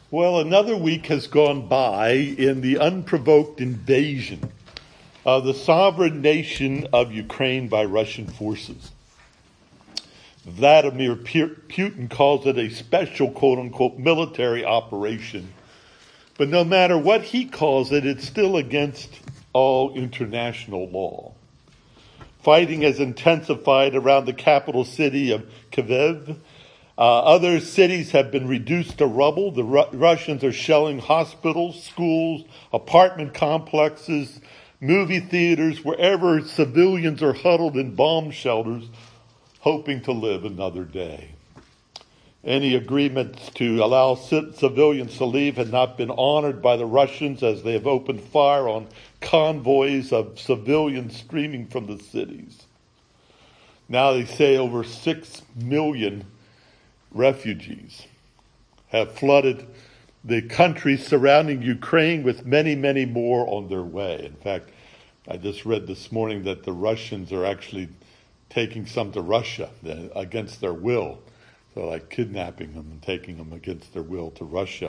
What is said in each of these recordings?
Well, another week has gone by in the unprovoked invasion of the sovereign nation of Ukraine by Russian forces. Vladimir Putin calls it a special, quote-unquote, military operation. But no matter what he calls it, it's still against all international law. Fighting has intensified around the capital city of Kyiv. Other cities have been reduced to rubble. The Russians are shelling hospitals, schools, apartment complexes, movie theaters, wherever civilians are huddled in bomb shelters, hoping to live another day. Any agreements to allow civilians to leave had not been honored by the Russians, as they have opened fire on convoys of civilians streaming from the cities. Now they say over 6 million refugees have flooded the countries surrounding Ukraine, with many, many more on their way. In fact, I just read this morning that the Russians are actually taking some to Russia against their will. So like kidnapping them and taking them against their will to Russia.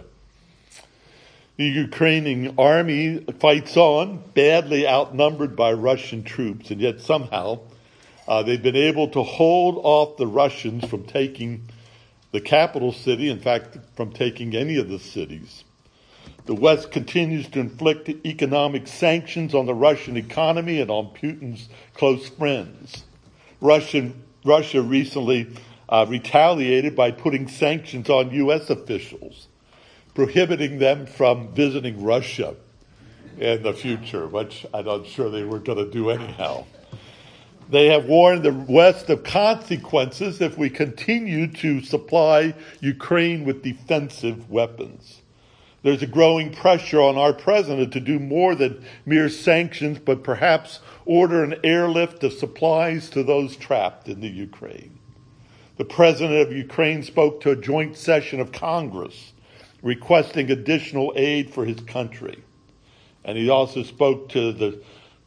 The Ukrainian army fights on, badly outnumbered by Russian troops, and yet somehow they've been able to hold off the Russians from taking the capital city, in fact, from taking any of the cities. The West continues to inflict economic sanctions on the Russian economy and on Putin's close friends. Russia recently retaliated by putting sanctions on U.S. officials, prohibiting them from visiting Russia in the future, which I'm not sure they were going to do anyhow. They have warned the West of consequences if we continue to supply Ukraine with defensive weapons. There's a growing pressure on our president to do more than mere sanctions, but perhaps order an airlift of supplies to those trapped in the Ukraine. The president of Ukraine spoke to a joint session of Congress requesting additional aid for his country. And he also spoke to the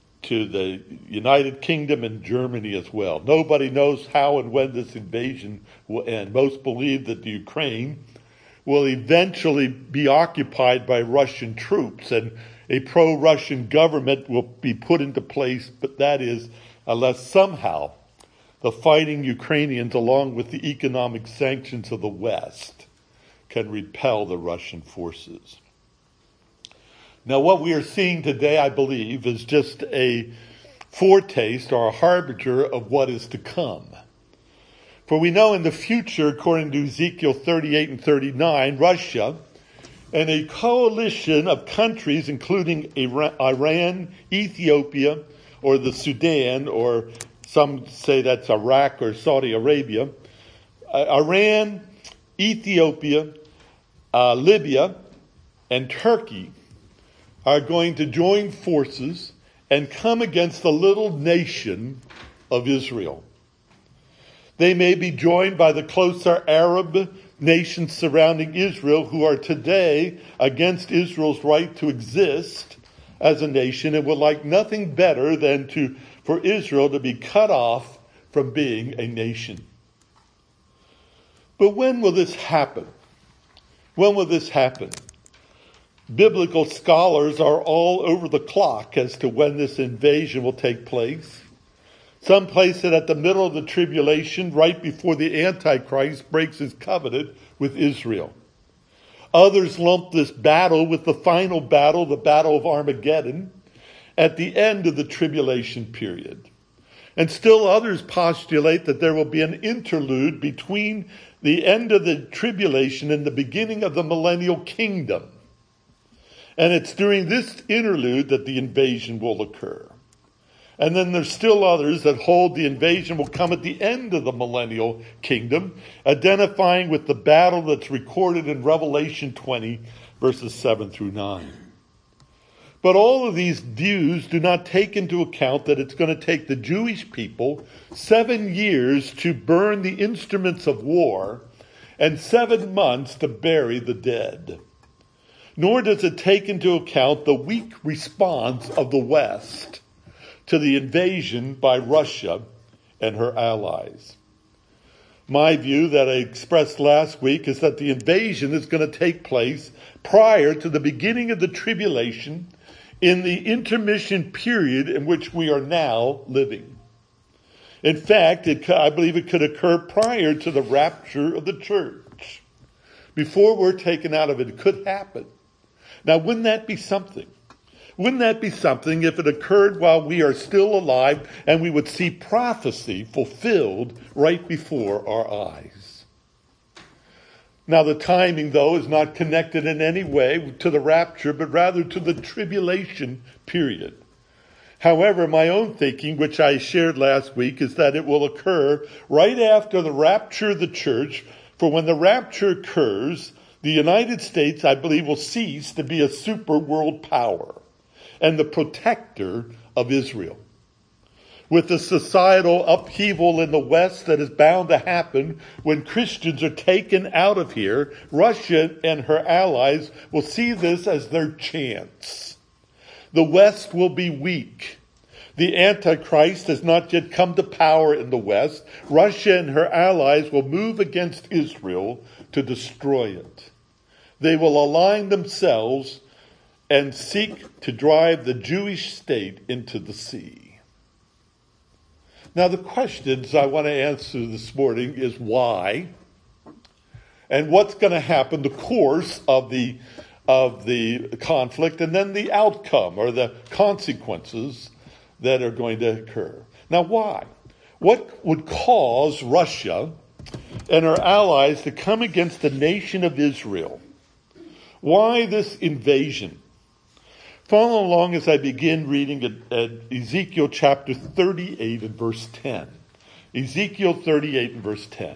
United Kingdom and Germany as well. Nobody knows how and when this invasion will end. Most believe that the Ukraine will eventually be occupied by Russian troops and a pro-Russian government will be put into place, but that is unless somehow the fighting Ukrainians, along with the economic sanctions of the West, can repel the Russian forces. Now, what we are seeing today, I believe, is just a foretaste or a harbinger of what is to come. For we know in the future, according to Ezekiel 38 and 39, Russia and a coalition of countries, including Iran, Ethiopia, or the Sudan, or some say that's Iraq or Saudi Arabia, Iran, Ethiopia, Libya, and Turkey are going to join forces and come against the little nation of Israel. They may be joined by the closer Arab nations surrounding Israel, who are today against Israel's right to exist as a nation and would like nothing better than for Israel to be cut off from being a nation. But when will this happen? When will this happen? Biblical scholars are all over the clock as to when this invasion will take place. Some place it at the middle of the tribulation, right before the Antichrist breaks his covenant with Israel. Others lump this battle with the final battle, the Battle of Armageddon, at the end of the tribulation period. And still others postulate that there will be an interlude between the end of the tribulation and the beginning of the millennial kingdom. And it's during this interlude that the invasion will occur. And then there's still others that hold the invasion will come at the end of the millennial kingdom, identifying with the battle that's recorded in Revelation 20, verses 7 through 9. But all of these views do not take into account that it's going to take the Jewish people 7 years to burn the instruments of war and 7 months to bury the dead. Nor does it take into account the weak response of the West to the invasion by Russia and her allies. My view that I expressed last week is that the invasion is going to take place prior to the beginning of the tribulation in the intermission period in which we are now living. In fact, I believe it could occur prior to the rapture of the church. Before we're taken out of it, it could happen. Now, wouldn't that be something? Wouldn't that be something if it occurred while we are still alive and we would see prophecy fulfilled right before our eyes? Now, the timing, though, is not connected in any way to the rapture, but rather to the tribulation period. However, my own thinking, which I shared last week, is that it will occur right after the rapture of the church. For when the rapture occurs, the United States, I believe, will cease to be a super world power and the protector of Israel. With the societal upheaval in the West that is bound to happen when Christians are taken out of here, Russia and her allies will see this as their chance. The West will be weak. The Antichrist has not yet come to power in the West. Russia and her allies will move against Israel to destroy it. They will align themselves and seek to drive the Jewish state into the sea. Now, the questions I want to answer this morning is why and what's going to happen, the course of the conflict, and then the outcome or the consequences that are going to occur. Now, why? What would cause Russia and her allies to come against the nation of Israel? Why this invasion? Follow along as I begin reading at Ezekiel chapter 38 and verse 10. Ezekiel 38 and verse 10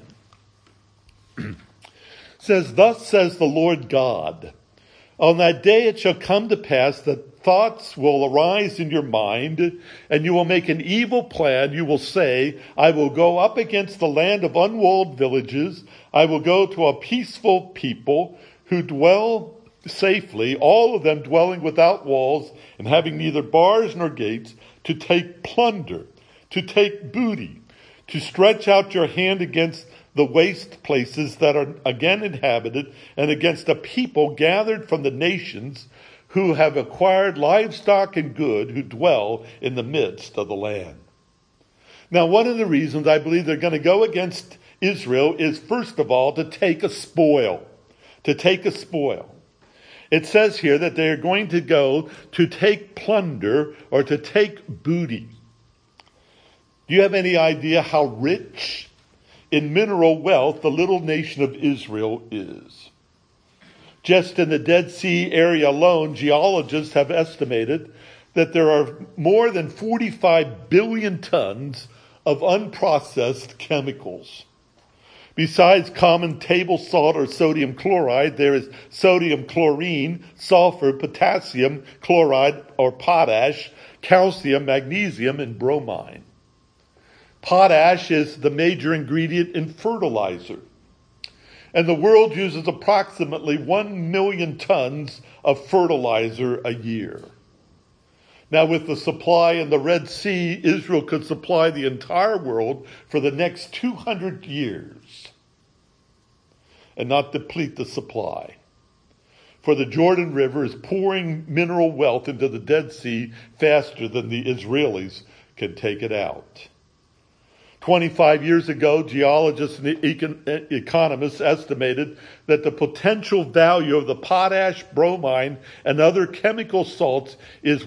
says, "Thus says the Lord God, on that day it shall come to pass that thoughts will arise in your mind, and you will make an evil plan. You will say, I will go up against the land of unwalled villages. I will go to a peaceful people who dwell safely, all of them dwelling without walls and having neither bars nor gates, to take plunder, to take booty, to stretch out your hand against the waste places that are again inhabited, and against a people gathered from the nations who have acquired livestock and good, who dwell in the midst of the land." Now, one of the reasons I believe they're going to go against Israel is, first of all, to take a spoil. To take a spoil. It says here that they're going to go to take plunder or to take booty. Do you have any idea how rich in mineral wealth the little nation of Israel is? Just in the Dead Sea area alone, geologists have estimated that there are more than 45 billion tons of unprocessed chemicals. Besides common table salt or sodium chloride, there is sodium chlorine, sulfur, potassium chloride or potash, calcium, magnesium, and bromine. Potash is the major ingredient in fertilizer. And the world uses approximately 1 million tons of fertilizer a year. Now, with the supply in the Red Sea, Israel could supply the entire world for the next 200 years and not deplete the supply. For the Jordan River is pouring mineral wealth into the Dead Sea faster than the Israelis can take it out. 25 years ago, geologists and economists estimated that the potential value of the potash, bromine, and other chemical salts is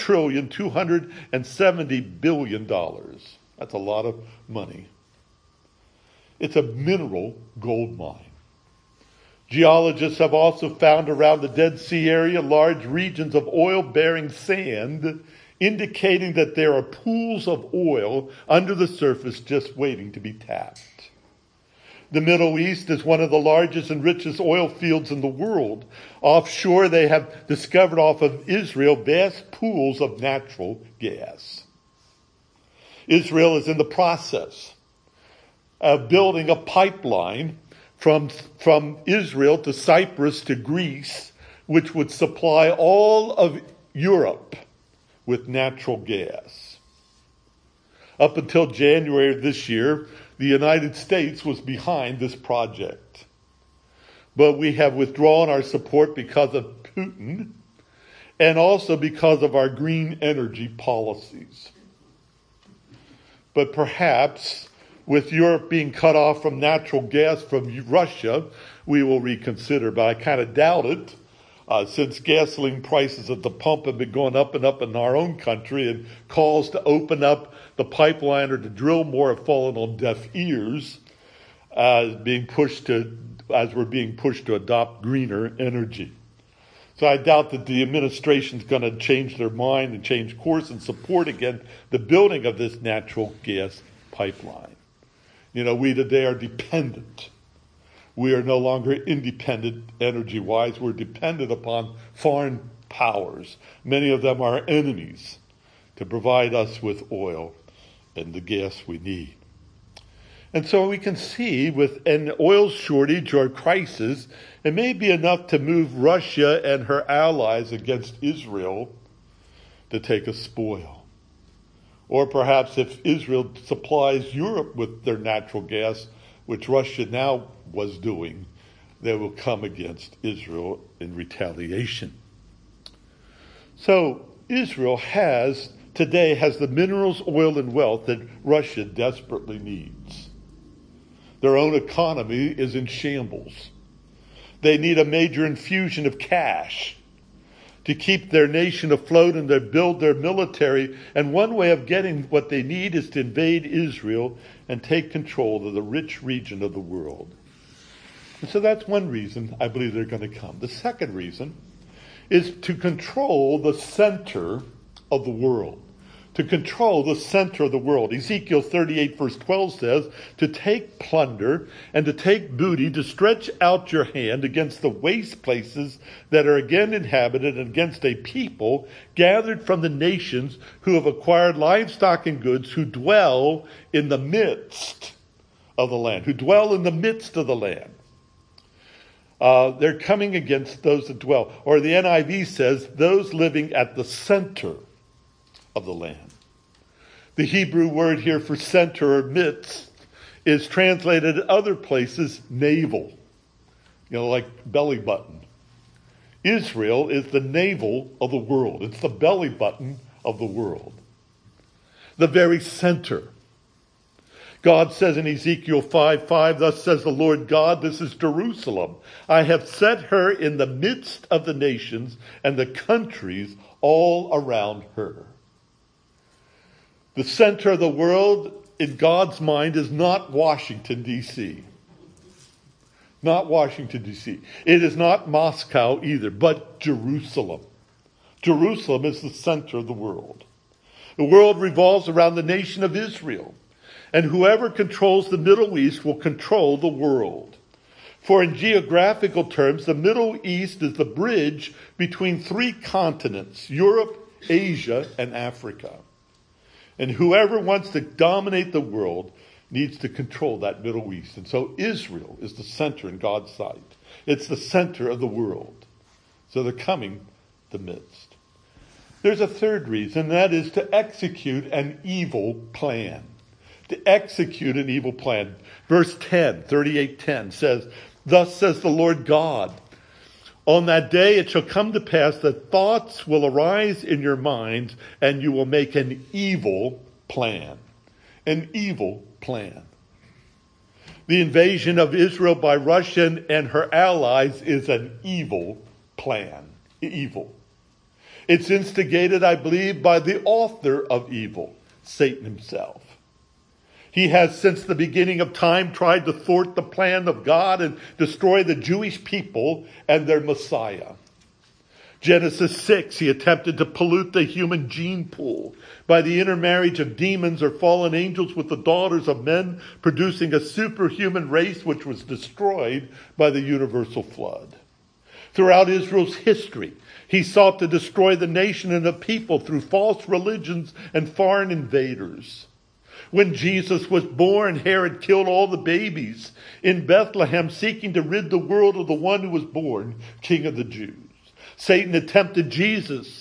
$1.27 trillion. That's a lot of money. It's a mineral gold mine. Geologists have also found around the Dead Sea area large regions of oil-bearing sand, indicating that there are pools of oil under the surface just waiting to be tapped. The Middle East is one of the largest and richest oil fields in the world. Offshore, they have discovered off of Israel vast pools of natural gas. Israel is in the process of building a pipeline from Israel to Cyprus to Greece, which would supply all of Europe with natural gas. Up until January of this year, the United States was behind this project. But we have withdrawn our support because of Putin and also because of our green energy policies. But perhaps with Europe being cut off from natural gas from Russia, we will reconsider. But I kind of doubt it, since gasoline prices at the pump have been going up and up in our own country, and calls to open up the pipeline or to drill more have fallen on deaf ears, as we're being pushed to adopt greener energy. So I doubt that the administration is going to change their mind and change course and support again the building of this natural gas pipeline. We today are dependent. We are no longer independent energy-wise. We're dependent upon foreign powers. Many of them are enemies to provide us with oil and the gas we need. And so we can see with an oil shortage or crisis, it may be enough to move Russia and her allies against Israel to take a spoil. Or perhaps if Israel supplies Europe with their natural gas, which Russia now was doing, they will come against Israel in retaliation. So Israel today has the minerals, oil, and wealth that Russia desperately needs. Their own economy is in shambles. They need a major infusion of cash to keep their nation afloat and to build their military. And one way of getting what they need is to invade Israel and take control of the rich region of the world. And so that's one reason I believe they're going to come. The second reason is to control the center of the world. To control the center of the world. Ezekiel 38 verse 12 says, to take plunder and to take booty, to stretch out your hand against the waste places that are again inhabited, and against a people gathered from the nations who have acquired livestock and goods, who dwell in the midst of the land. Who dwell in the midst of the land. They're coming against those that dwell. Or the NIV says, those living at the center of the land. The Hebrew word here for center or midst is translated at other places navel, like belly button. Israel is the navel of the world. It's the belly button of the world. The very center. God says in Ezekiel 5:5, thus says the Lord God, this is Jerusalem. I have set her in the midst of the nations and the countries all around her. The center of the world in God's mind is not Washington, D.C. Not Washington, D.C. It is not Moscow either, but Jerusalem. Jerusalem is the center of the world. The world revolves around the nation of Israel. And whoever controls the Middle East will control the world. For in geographical terms, the Middle East is the bridge between three continents, Europe, Asia, and Africa. And whoever wants to dominate the world needs to control that Middle East. And so Israel is the center in God's sight. It's the center of the world. So they're coming the midst. There's a third reason, that is to execute an evil plan. To execute an evil plan. Verse 10, 38:10 says, thus says the Lord God, on that day it shall come to pass that thoughts will arise in your minds, and you will make an evil plan. An evil plan. The invasion of Israel by Russia and her allies is an evil plan. Evil. It's instigated, I believe, by the author of evil, Satan himself. He has, since the beginning of time, tried to thwart the plan of God and destroy the Jewish people and their Messiah. Genesis 6, he attempted to pollute the human gene pool by the intermarriage of demons or fallen angels with the daughters of men, producing a superhuman race which was destroyed by the universal flood. Throughout Israel's history, he sought to destroy the nation and the people through false religions and foreign invaders. When Jesus was born, Herod killed all the babies in Bethlehem, seeking to rid the world of the one who was born, King of the Jews. Satan attempted Jesus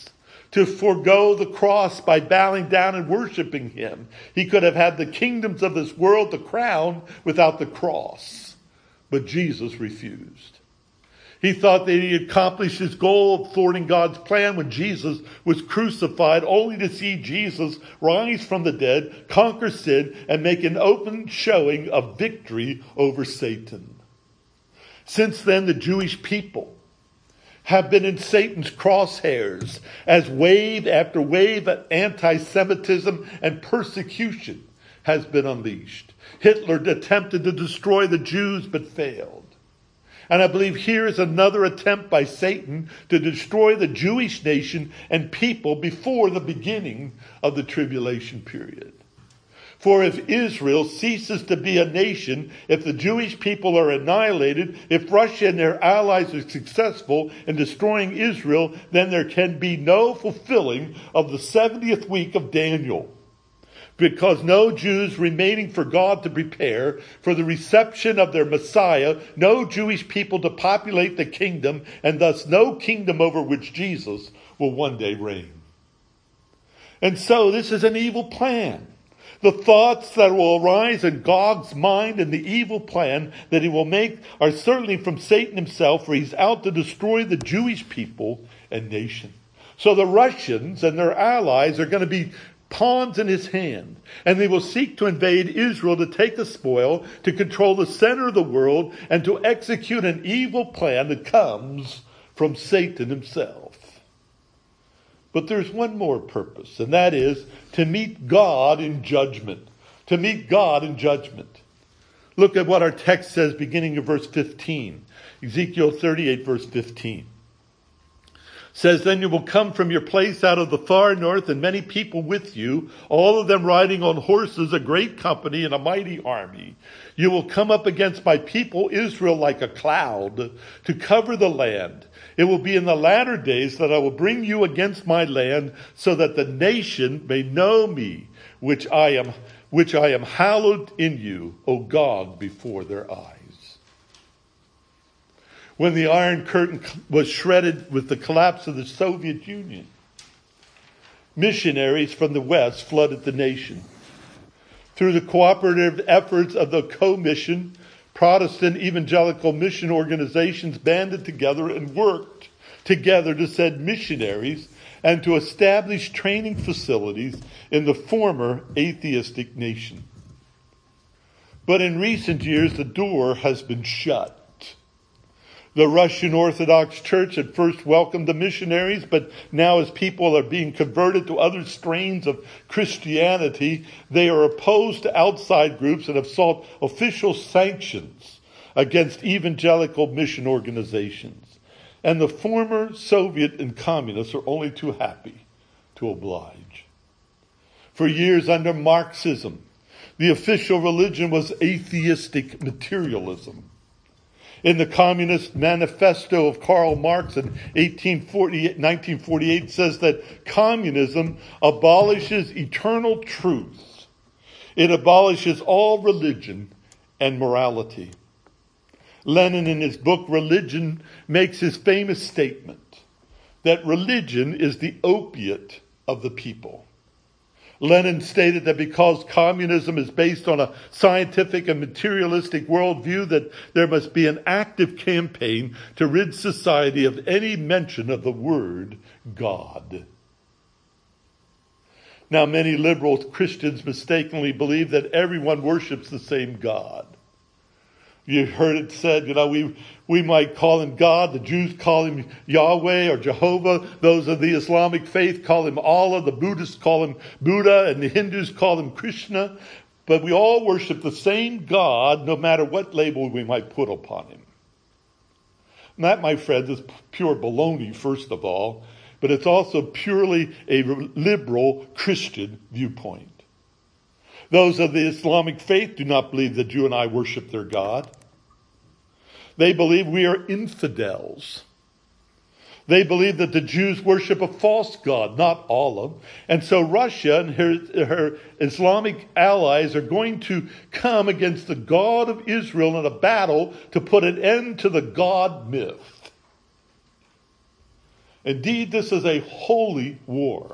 to forego the cross by bowing down and worshiping him. He could have had the kingdoms of this world, the crown, without the cross. But Jesus refused. He thought that he accomplished his goal of thwarting God's plan when Jesus was crucified, only to see Jesus rise from the dead, conquer sin, and make an open showing of victory over Satan. Since then, the Jewish people have been in Satan's crosshairs as wave after wave of anti-Semitism and persecution has been unleashed. Hitler attempted to destroy the Jews but failed. And I believe here is another attempt by Satan to destroy the Jewish nation and people before the beginning of the tribulation period. For if Israel ceases to be a nation, if the Jewish people are annihilated, if Russia and their allies are successful in destroying Israel, then there can be no fulfilling of the 70th week of Daniel. Because no Jews remaining for God to prepare for the reception of their Messiah, no Jewish people to populate the kingdom, and thus no kingdom over which Jesus will one day reign. And so this is an evil plan. The thoughts that will arise in Gog's mind and the evil plan that he will make are certainly from Satan himself, for he's out to destroy the Jewish people and nation. So the Russians and their allies are going to be pawns in his hand, and they will seek to invade Israel to take the spoil, to control the center of the world, and to execute an evil plan that comes from Satan himself. But there's one more purpose, and that is to meet God in judgment. To meet God in judgment. Look at what our text says beginning of verse 15. Ezekiel 38 verse 15. Says, then you will come from your place out of the far north, and many people with you, all of them riding on horses, a great company and a mighty army. You will come up against my people Israel like a cloud to cover the land. It will be in the latter days that I will bring you against my land, so that the nation may know me, which I am hallowed in you, O Gog, before their eyes. When the Iron Curtain was shredded with the collapse of the Soviet Union, missionaries from the West flooded the nation. Through the cooperative efforts of the Co-Mission, Protestant evangelical mission organizations banded together and worked together to send missionaries and to establish training facilities in the former atheistic nation. But in recent years, the door has been shut. The Russian Orthodox Church at first welcomed the missionaries, but now as people are being converted to other strains of Christianity, they are opposed to outside groups and have sought official sanctions against evangelical mission organizations. And the former Soviet and communists are only too happy to oblige. For years under Marxism, the official religion was atheistic materialism. In the Communist Manifesto of Karl Marx in 1948 says that communism abolishes eternal truth. It abolishes all religion and morality. Lenin, in his book Religion, makes his famous statement that religion is the opiate of the people. Lenin stated that because communism is based on a scientific and materialistic worldview, that there must be an active campaign to rid society of any mention of the word God. Now, many liberal Christians mistakenly believe that everyone worships the same God. You heard it said, we might call him God. The Jews call him Yahweh or Jehovah. Those of the Islamic faith call him Allah. The Buddhists call him Buddha. And the Hindus call him Krishna. But we all worship the same God, no matter what label we might put upon him. And that, my friends, is pure baloney, first of all. But it's also purely a liberal Christian viewpoint. Those of the Islamic faith do not believe that you and I worship their God. They believe we are infidels. They believe that the Jews worship a false god, not Allah. And so Russia and her Islamic allies are going to come against the God of Israel in a battle to put an end to the God myth. Indeed, this is a holy war,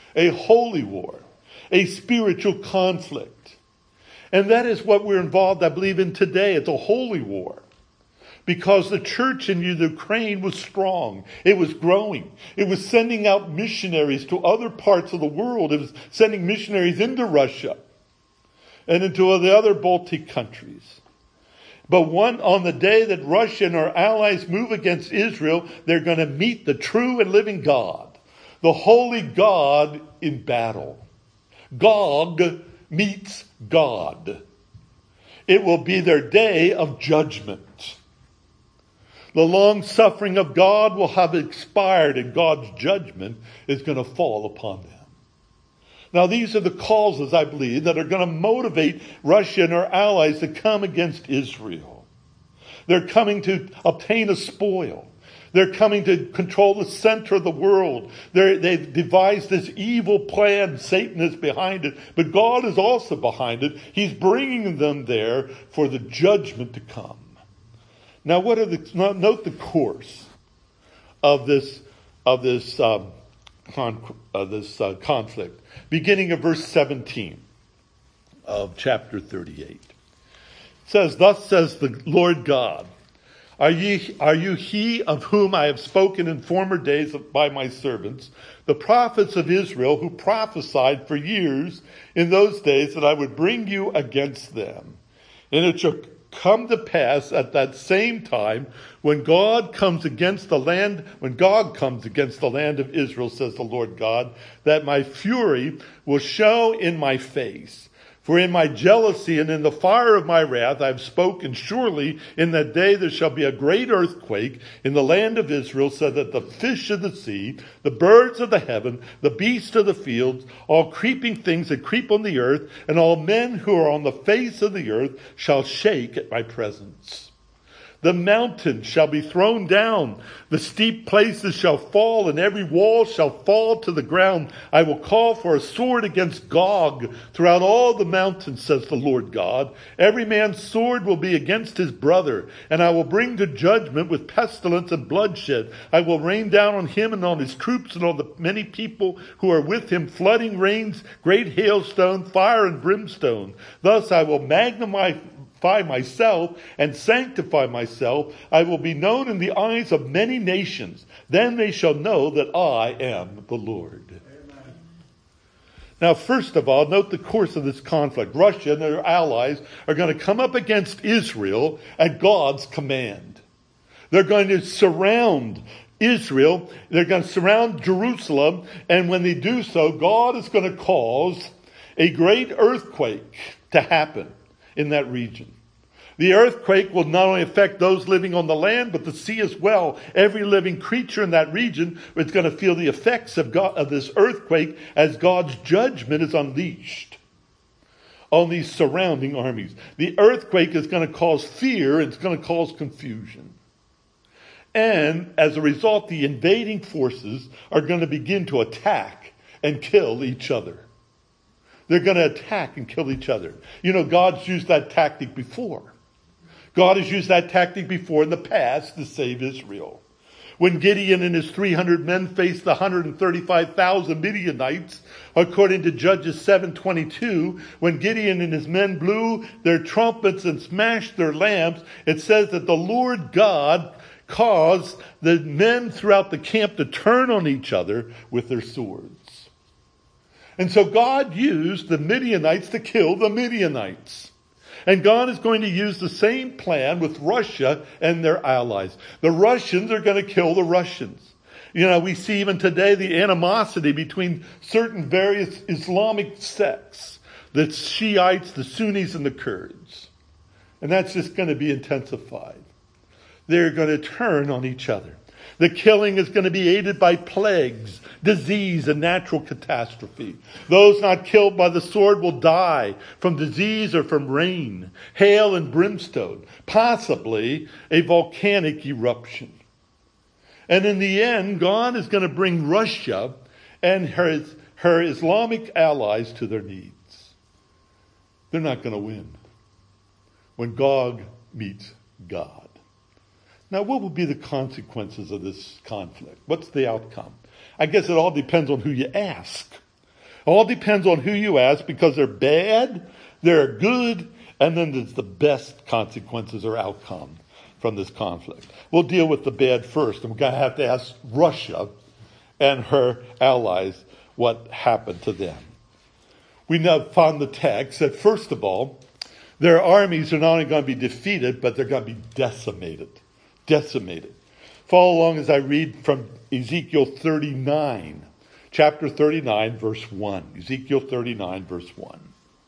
a spiritual conflict. And that is what we're involved, I believe, in today. It's a holy war. Because the church in Ukraine was strong. It was growing. It was sending out missionaries to other parts of the world. It was sending missionaries into Russia and into the other Baltic countries. But on the day that Russia and our allies move against Israel, they're going to meet the true and living God, the holy God in battle. Gog meets God. It will be their day of judgment. The long suffering of God will have expired, and God's judgment is going to fall upon them. Now, these are the causes, I believe, that are going to motivate Russia and our allies to come against Israel. They're coming to obtain a spoil. They're coming to control the center of the world. They've devised this evil plan. Satan is behind it, but God is also behind it. He's bringing them there for the judgment to come. Now, note the course of this conflict, beginning of verse 17 of chapter 38. It says, "Thus says the Lord God, are you he of whom I have spoken in former days by my servants, the prophets of Israel, who prophesied for years in those days that I would bring you against them? And it shall come to pass at that same time when God comes against the land of Israel, says the Lord God, that my fury will show in my face. For in my jealousy and in the fire of my wrath I have spoken, surely in that day there shall be a great earthquake in the land of Israel, so that the fish of the sea, the birds of the heaven, the beasts of the fields, all creeping things that creep on the earth, and all men who are on the face of the earth shall shake at my presence. The mountains shall be thrown down, the steep places shall fall, and every wall shall fall to the ground. I will call for a sword against Gog throughout all the mountains, says the Lord God. Every man's sword will be against his brother, and I will bring to judgment with pestilence and bloodshed. I will rain down on him and on his troops and on the many people who are with him, flooding rains, great hailstone, fire and brimstone. Thus I will magnify myself and sanctify myself. I will be known in the eyes of many nations. Then they shall know that I am the Lord." Amen. Now, first of all, note the course of this conflict. Russia and their allies are going to come up against Israel at God's command. They're going to surround Israel. They're going to surround Jerusalem. And when they do so, God is going to cause a great earthquake to happen in that region. The earthquake will not only affect those living on the land, but the sea as well. Every living creature in that region is going to feel the effects of this earthquake as God's judgment is unleashed on these surrounding armies. The earthquake is going to cause fear. It's going to cause confusion. And as a result, the invading forces are going to begin to attack and kill each other. They're going to attack and kill each other. You know, God's used that tactic before. God has used that tactic before in the past to save Israel. When Gideon and his 300 men faced the 135,000 Midianites, according to Judges 7:22, when Gideon and his men blew their trumpets and smashed their lamps, it says that the Lord God caused the men throughout the camp to turn on each other with their swords. And so God used the Midianites to kill the Midianites. And God is going to use the same plan with Russia and their allies. The Russians are going to kill the Russians. You know, we see even today the animosity between certain various Islamic sects, the Shiites, the Sunnis, and the Kurds. And that's just going to be intensified. They're going to turn on each other. The killing is going to be aided by plagues, disease, and natural catastrophe. Those not killed by the sword will die from disease or from rain, hail, and brimstone, possibly a volcanic eruption. And in the end, God is going to bring Russia and her Islamic allies to their knees. They're not going to win when Gog meets God. Now, what will be the consequences of this conflict? What's the outcome? I guess it all depends on who you ask. All depends on who you ask, because they're bad, they're good, and then there's the best consequences or outcome from this conflict. We'll deal with the bad first. I'm going to have to ask Russia and her allies what happened to them. We now found the text that, first of all, their armies are not only going to be defeated, but they're going to be decimated. Decimated. Follow along as I read from Ezekiel 39, chapter 39, verse 1. Ezekiel 39, verse 1.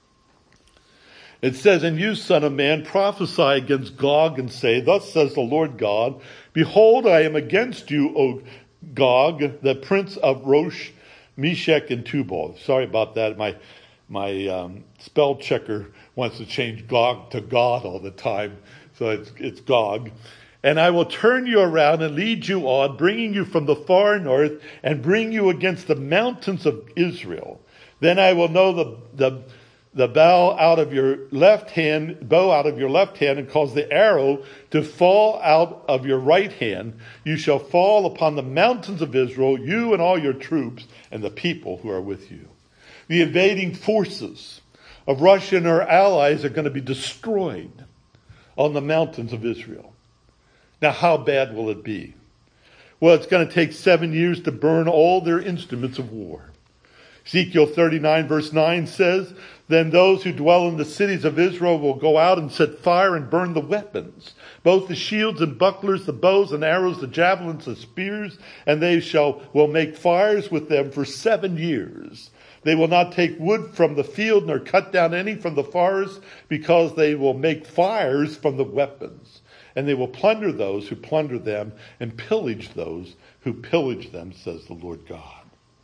It says, "And you, son of man, prophesy against Gog and say, Thus says the Lord God, Behold, I am against you, O Gog, the prince of Rosh, Meshech, and Tubal." Sorry about that. My spell checker wants to change Gog to God all the time, so it's Gog. "And I will turn you around and lead you on, bringing you from the far north, and bring you against the mountains of Israel. Then I will know the bow out of your left hand, and cause the arrow to fall out of your right hand. You shall fall upon the mountains of Israel, you and all your troops, and the people who are with you." The invading forces of Russia and her allies are going to be destroyed on the mountains of Israel. Now, how bad will it be? Well, it's going to take 7 years to burn all their instruments of war. Ezekiel 39 verse 9 says, "Then those who dwell in the cities of Israel will go out and set fire and burn the weapons, both the shields and bucklers, the bows and arrows, the javelins, the spears, and they will make fires with them for 7 years. They will not take wood from the field nor cut down any from the forest, because they will make fires from the weapons. And they will plunder those who plunder them and pillage those who pillage them, says the Lord God."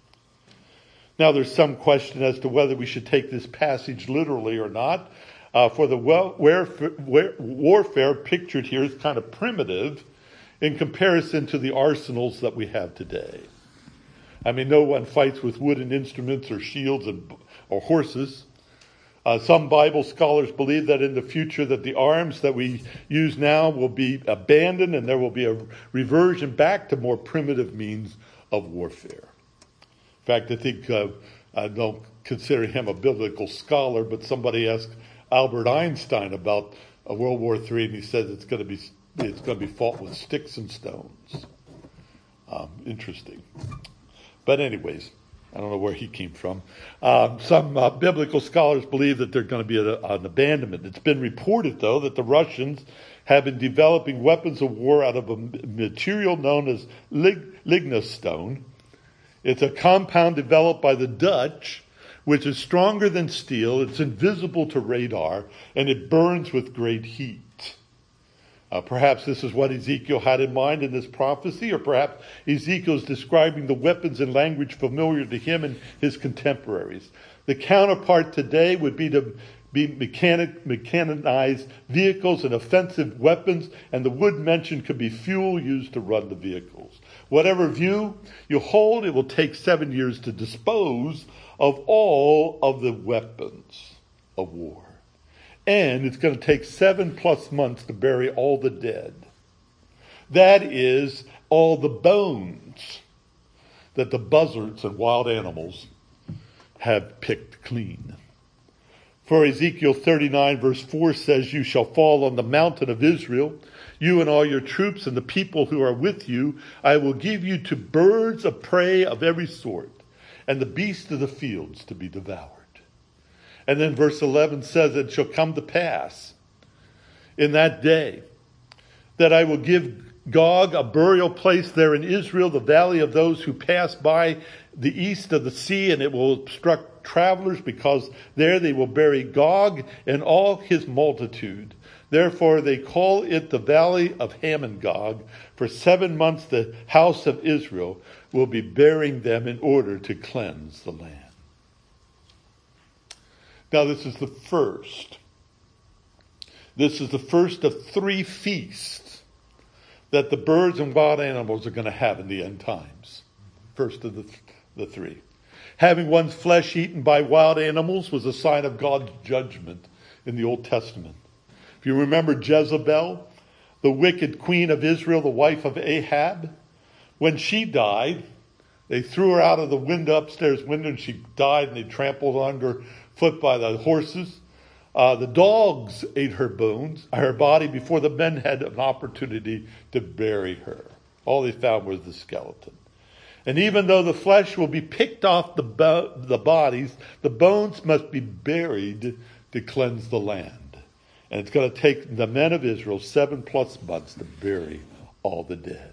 Now, there's some question as to whether we should take this passage literally or not. For the warfare pictured here is kind of primitive in comparison to the arsenals that we have today. I mean, no one fights with wooden instruments or shields or horses. Some Bible scholars believe that in the future that the arms that we use now will be abandoned, and there will be a reversion back to more primitive means of warfare. In fact, I think, I don't consider him a biblical scholar, but somebody asked Albert Einstein about World War III, and he says it's going to be fought with sticks and stones. Interesting. But anyways, I don't know where he came from. Some biblical scholars believe that there's going to be an abandonment. It's been reported, though, that the Russians have been developing weapons of war out of a material known as lignostone. It's a compound developed by the Dutch, which is stronger than steel. It's invisible to radar, and it burns with great heat. Perhaps this is what Ezekiel had in mind in this prophecy, or perhaps Ezekiel is describing the weapons in language familiar to him and his contemporaries. The counterpart today would be to be mechanized vehicles and offensive weapons, and the wood mentioned could be fuel used to run the vehicles. Whatever view you hold, it will take 7 years to dispose of all of the weapons of war. And it's going to take 7+ months to bury all the dead. That is all the bones that the buzzards and wild animals have picked clean. For Ezekiel 39 verse 4 says, "You shall fall on the mountain of Israel, you and all your troops and the people who are with you. I will give you to birds of prey of every sort, and the beasts of the fields to be devoured." And then verse 11 says, "It shall come to pass in that day that I will give Gog a burial place there in Israel, the valley of those who pass by the east of the sea, and it will obstruct travelers, because there they will bury Gog and all his multitude. Therefore they call it the valley of Hamon-Gog. For 7 months the house of Israel will be burying them in order to cleanse the land." Now this is the first. This is the first of 3 feasts that the birds and wild animals are going to have in the end times. First of the 3. Having one's flesh eaten by wild animals was a sign of God's judgment in the Old Testament. If you remember Jezebel, the wicked queen of Israel, the wife of Ahab. When she died, they threw her out of the upstairs window, and she died, and they trampled on her foot by the horses. The dogs ate her body, before the men had an opportunity to bury her. All they found was the skeleton. And even though the flesh will be picked off the bodies, the bones must be buried to cleanse the land. And it's going to take the men of Israel 7+ months to bury all the dead.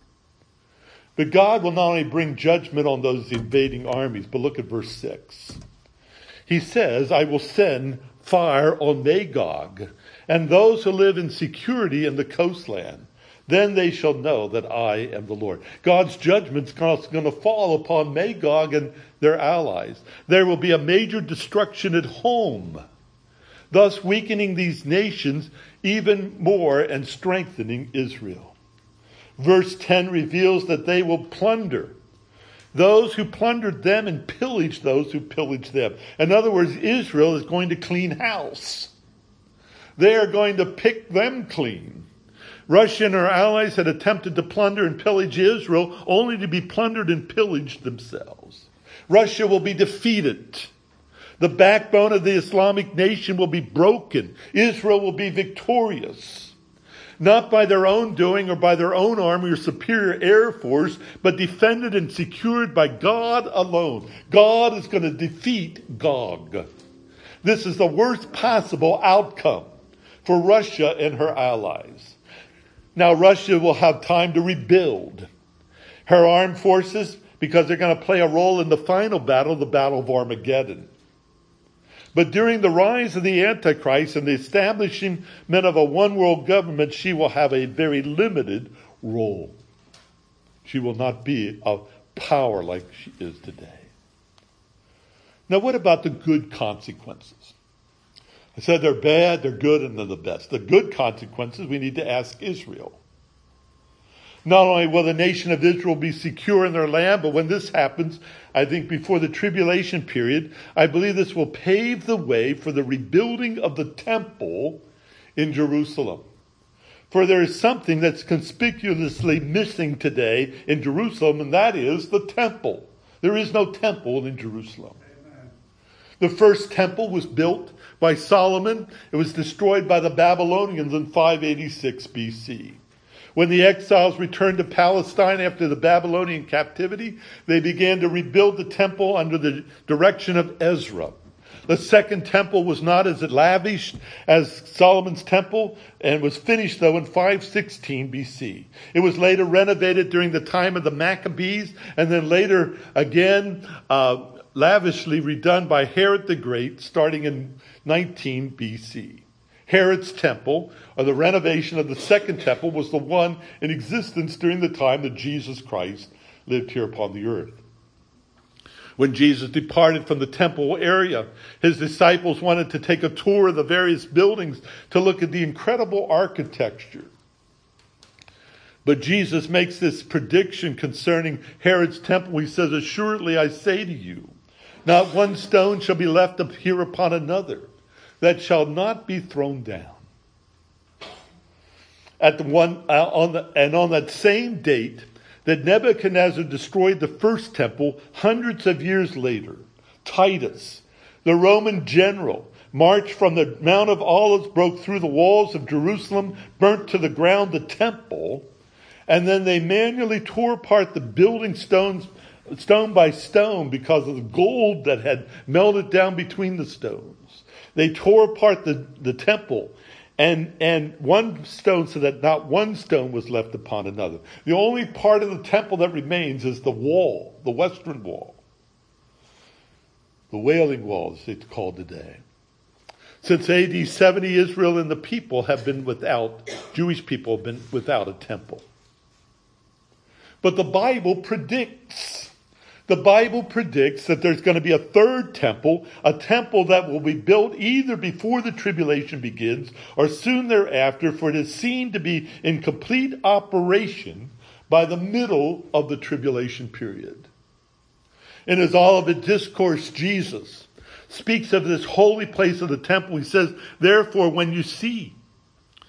But God will not only bring judgment on those invading armies, but look at verse 6. He says, I will send fire on Magog and those who live in security in the coastland. Then they shall know that I am the Lord. God's judgment's going to fall upon Magog and their allies. There will be a major destruction at home, thus weakening these nations even more and strengthening Israel. Verse 10 reveals that they will plunder those who plundered them and pillage those who pillaged them. In other words, Israel is going to clean house. They are going to pick them clean. Russia and her allies had attempted to plunder and pillage Israel, only to be plundered and pillaged themselves. Russia will be defeated. The backbone of the Islamic nation will be broken. Israel will be victorious. Not by their own doing or by their own army or superior air force, but defended and secured by God alone. God is going to defeat Gog. This is the worst possible outcome for Russia and her allies. Now, Russia will have time to rebuild her armed forces, because they're going to play a role in the final battle, the Battle of Armageddon. But during the rise of the Antichrist and the establishment of a one-world government, she will have a very limited role. She will not be a power like she is today. Now, what about the good consequences? I said they're bad, they're good, and they're the best. The good consequences, we need to ask Israel. Not only will the nation of Israel be secure in their land, but when this happens, I think before the tribulation period, I believe this will pave the way for the rebuilding of the temple in Jerusalem. For there is something that's conspicuously missing today in Jerusalem, and that is the temple. There is no temple in Jerusalem. Amen. The first temple was built by Solomon. It was destroyed by the Babylonians in 586 BC. When the exiles returned to Palestine after the Babylonian captivity, they began to rebuild the temple under the direction of Ezra. The second temple was not as lavish as Solomon's temple, and was finished, though, in 516 BC. It was later renovated during the time of the Maccabees, and then later again lavishly redone by Herod the Great, starting in 19 BC. Herod's temple, or the renovation of the second temple, was the one in existence during the time that Jesus Christ lived here upon the earth. When Jesus departed from the temple area, his disciples wanted to take a tour of the various buildings to look at the incredible architecture. But Jesus makes this prediction concerning Herod's temple. He says, "Assuredly I say to you, not one stone shall be left up here upon another that shall not be thrown down." On that same date that Nebuchadnezzar destroyed the first temple, hundreds of years later, Titus, the Roman general, marched from the Mount of Olives, broke through the walls of Jerusalem, burnt to the ground the temple, and then they manually tore apart the building stone by stone because of the gold that had melted down between the stones. They tore apart the temple and one stone, so that not one stone was left upon another. The only part of the temple that remains is the wall, the western wall. The Wailing Wall, as it's called today. Since AD 70, Israel and the people have been Jewish people have been without a temple. But the Bible predicts that there's going to be a third temple, a temple that will be built either before the tribulation begins or soon thereafter, for it is seen to be in complete operation by the middle of the tribulation period. In his Olivet Discourse, Jesus speaks of this holy place of the temple. He says, "Therefore, when you see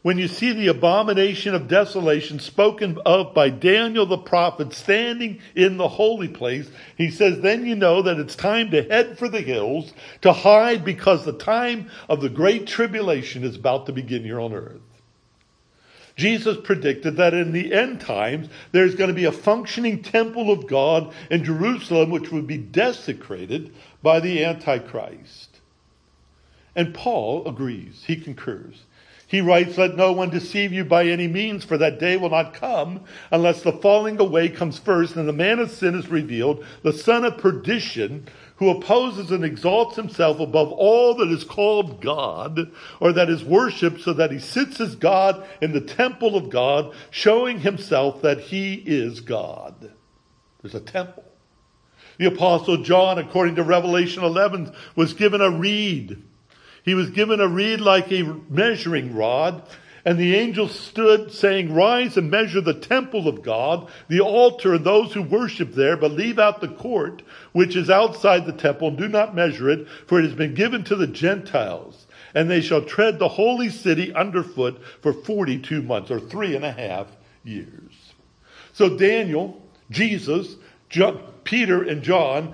when you see the abomination of desolation spoken of by Daniel the prophet standing in the holy place, he says, then you know that it's time to head for the hills, to hide, because the time of the great tribulation is about to begin here on earth. Jesus predicted that in the end times, there's going to be a functioning temple of God in Jerusalem, which would be desecrated by the Antichrist. And Paul agrees. He concurs. He writes, let no one deceive you by any means, for that day will not come unless the falling away comes first and the man of sin is revealed, the son of perdition, who opposes and exalts himself above all that is called God, or that is worshipped, so that he sits as God in the temple of God, showing himself that he is God. There's a temple. The Apostle John, according to Revelation 11, was given a reed. He was given a reed like a measuring rod, and the angel stood saying, rise and measure the temple of God, the altar and those who worship there, but leave out the court, which is outside the temple, and do not measure it, for it has been given to the Gentiles. And they shall tread the holy city underfoot for 42 months, or 3.5 years. So Daniel, Jesus, Peter and John,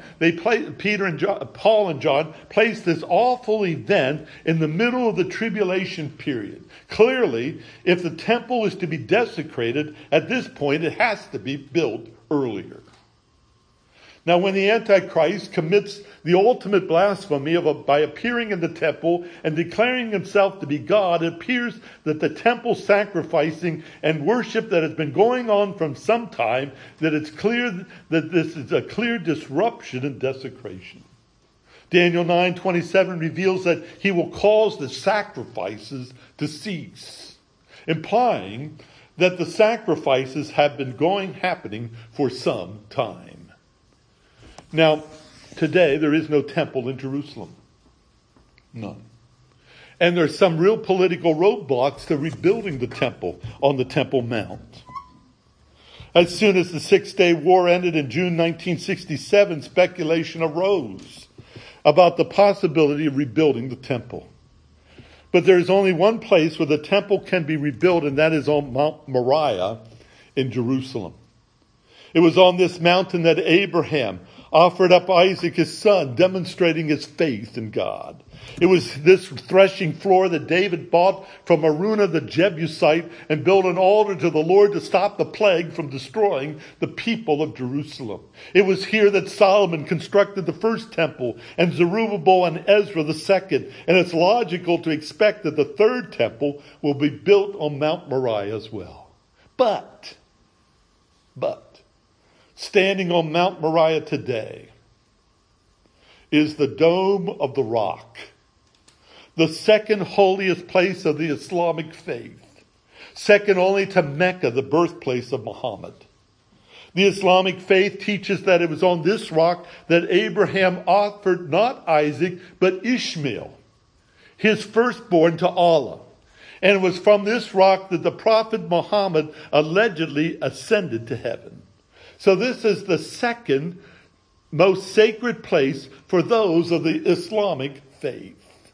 Paul and John placed this awful event in the middle of the tribulation period. Clearly, if the temple is to be desecrated, at this point it has to be built earlier. Now, when the Antichrist commits the ultimate blasphemy by appearing in the temple and declaring himself to be God, it appears that the temple sacrificing and worship that has been going on from some time, that it's clear that this is a clear disruption and desecration. Daniel 9:27 reveals that he will cause the sacrifices to cease, implying that the sacrifices have been happening for some time. Now, today there is no temple in Jerusalem. None. And there's some real political roadblocks to rebuilding the temple on the Temple Mount. As soon as the Six-Day War ended in June 1967, speculation arose about the possibility of rebuilding the temple. But there's only one place where the temple can be rebuilt, and that is on Mount Moriah in Jerusalem. It was on this mountain that Abraham offered up Isaac his son, demonstrating his faith in God. It was this threshing floor that David bought from Araunah the Jebusite and built an altar to the Lord to stop the plague from destroying the people of Jerusalem. It was here that Solomon constructed the first temple and Zerubbabel and Ezra the second. And it's logical to expect that the third temple will be built on Mount Moriah as well. But, standing on Mount Moriah today is the Dome of the Rock, the second holiest place of the Islamic faith, second only to Mecca, the birthplace of Muhammad. The Islamic faith teaches that it was on this rock that Abraham offered not Isaac, but Ishmael, his firstborn, to Allah. And it was from this rock that the Prophet Muhammad allegedly ascended to heaven. So this is the second most sacred place for those of the Islamic faith.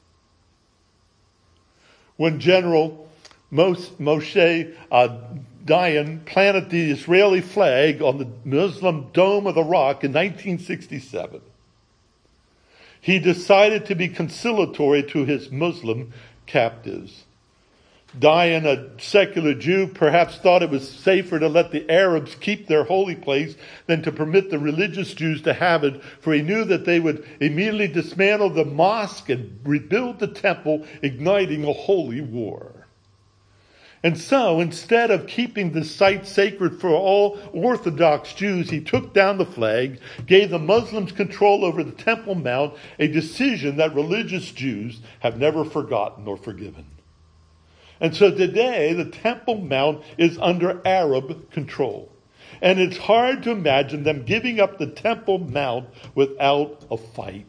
When General Moshe Dayan planted the Israeli flag on the Muslim Dome of the Rock in 1967, he decided to be conciliatory to his Muslim captives. Dayan, a secular Jew, perhaps thought it was safer to let the Arabs keep their holy place than to permit the religious Jews to have it, for he knew that they would immediately dismantle the mosque and rebuild the temple, igniting a holy war. And so, instead of keeping the site sacred for all Orthodox Jews, he took down the flag, gave the Muslims control over the Temple Mount, a decision that religious Jews have never forgotten or forgiven. And so today, the Temple Mount is under Arab control. And it's hard to imagine them giving up the Temple Mount without a fight.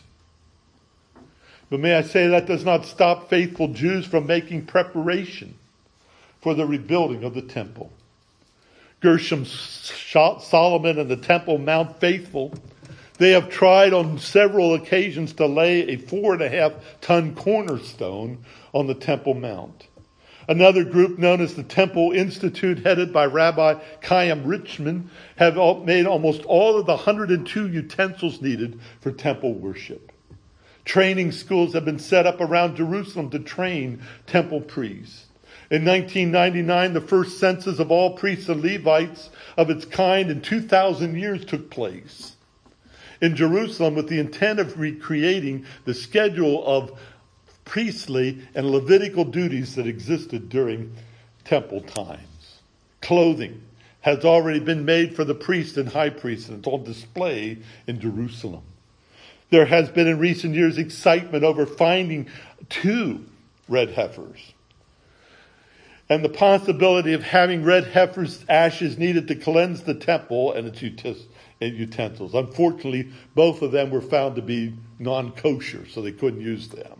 But may I say, that does not stop faithful Jews from making preparation for the rebuilding of the temple. Gershom Solomon and the Temple Mount faithful, they have tried on several occasions to lay a 4.5-ton cornerstone on the Temple Mount. Another group known as the Temple Institute, headed by Rabbi Chaim Richman, have made almost all of the 102 utensils needed for temple worship. Training schools have been set up around Jerusalem to train temple priests. In 1999, the first census of all priests and Levites of its kind in 2,000 years took place in Jerusalem with the intent of recreating the schedule of priestly and Levitical duties that existed during temple times. Clothing has already been made for the priest and high priest, and it's on display in Jerusalem. There has been in recent years excitement over finding 2 red heifers and the possibility of having red heifer's ashes needed to cleanse the temple and its utensils. Unfortunately, both of them were found to be non-kosher, so they couldn't use them.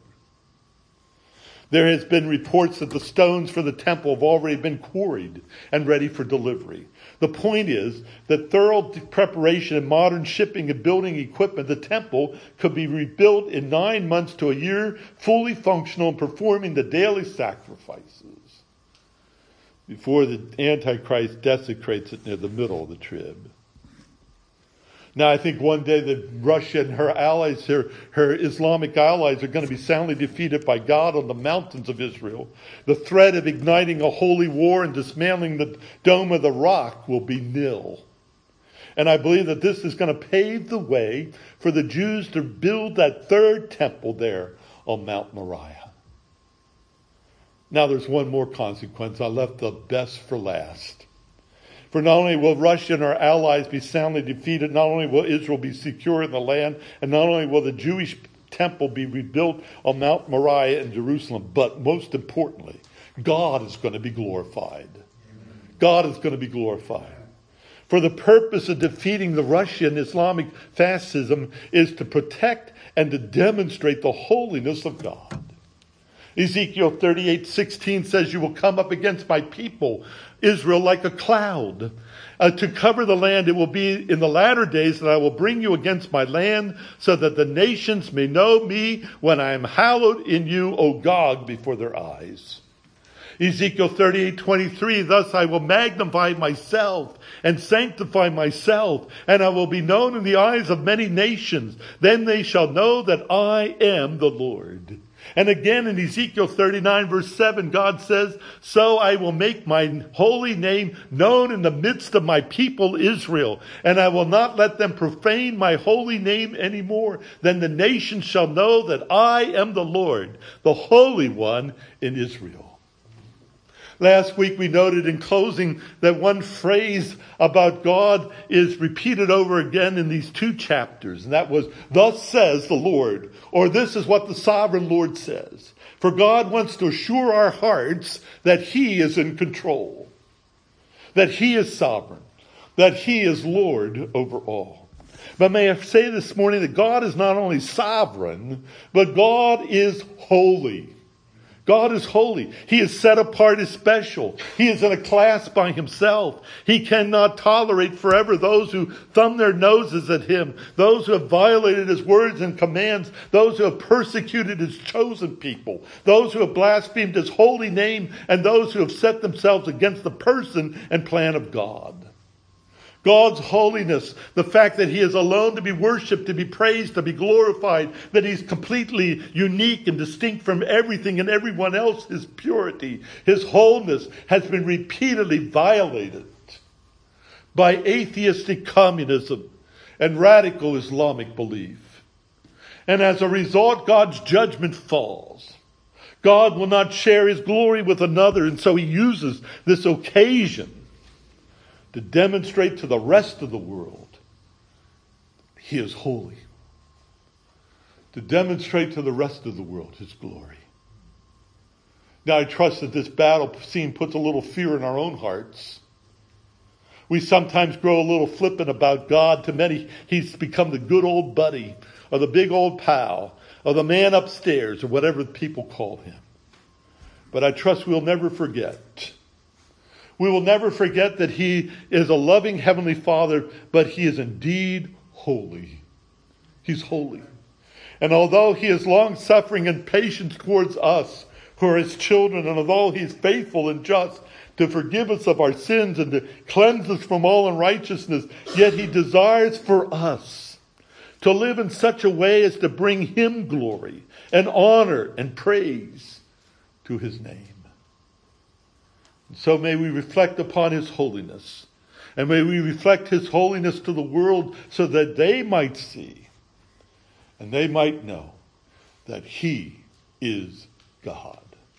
There has been reports that the stones for the temple have already been quarried and ready for delivery. The point is that thorough preparation and modern shipping and building equipment, the temple could be rebuilt in 9 months to a year, fully functional and performing the daily sacrifices before the Antichrist desecrates it near the middle of the trib. Now, I think one day that Russia and her allies, her Islamic allies, are going to be soundly defeated by God on the mountains of Israel. The threat of igniting a holy war and dismantling the Dome of the Rock will be nil. And I believe that this is going to pave the way for the Jews to build that 3rd temple there on Mount Moriah. Now, there's one more consequence. I left the best for last. For not only will Russia and our allies be soundly defeated, not only will Israel be secure in the land, and not only will the Jewish temple be rebuilt on Mount Moriah in Jerusalem, but most importantly, God is going to be glorified. God is going to be glorified. For the purpose of defeating the Russian Islamic fascism is to protect and to demonstrate the holiness of God. Ezekiel 38:16 says, "You will come up against my people, Israel, like a cloud. To cover the land, it will be in the latter days that I will bring you against my land, so that the nations may know me when I am hallowed in you, O Gog, before their eyes." Ezekiel 38:23, "Thus I will magnify myself and sanctify myself, and I will be known in the eyes of many nations. Then they shall know that I am the Lord." And again in Ezekiel 39 verse 7, God says, "So I will make my holy name known in the midst of my people Israel, and I will not let them profane my holy name anymore. Then the nations shall know that I am the Lord, the Holy One in Israel." Last week we noted in closing that one phrase about God is repeated over again in these 2 chapters. And that was, "Thus says the Lord," or "This is what the sovereign Lord says." For God wants to assure our hearts that He is in control, that He is sovereign, that He is Lord over all. But may I say this morning that God is not only sovereign, but God is holy. God is holy. He is set apart as special. He is in a class by himself. He cannot tolerate forever those who thumb their noses at him, those who have violated his words and commands, those who have persecuted his chosen people, those who have blasphemed his holy name, and those who have set themselves against the person and plan of God. God's holiness, the fact that he is alone to be worshipped, to be praised, to be glorified, that he's completely unique and distinct from everything and everyone else, his purity, his wholeness has been repeatedly violated by atheistic communism and radical Islamic belief. And as a result, God's judgment falls. God will not share his glory with another, and so he uses this occasion to demonstrate to the rest of the world he is holy. To demonstrate to the rest of the world his glory. Now I trust that this battle scene puts a little fear in our own hearts. We sometimes grow a little flippant about God. To many, he's become the good old buddy, or the big old pal, or the man upstairs, or whatever people call him. But I trust we'll never forget. We will never forget that he is a loving heavenly Father, but he is indeed holy. He's holy. And although he is long-suffering and patient towards us, who are his children, and although he's faithful and just to forgive us of our sins and to cleanse us from all unrighteousness, yet he desires for us to live in such a way as to bring him glory and honor and praise to his name. And so may we reflect upon his holiness, and may we reflect his holiness to the world so that they might see and they might know that he is God.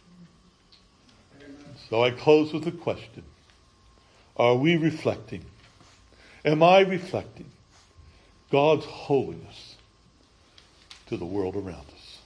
So I close with a question. Are we reflecting? Am I reflecting God's holiness to the world around us?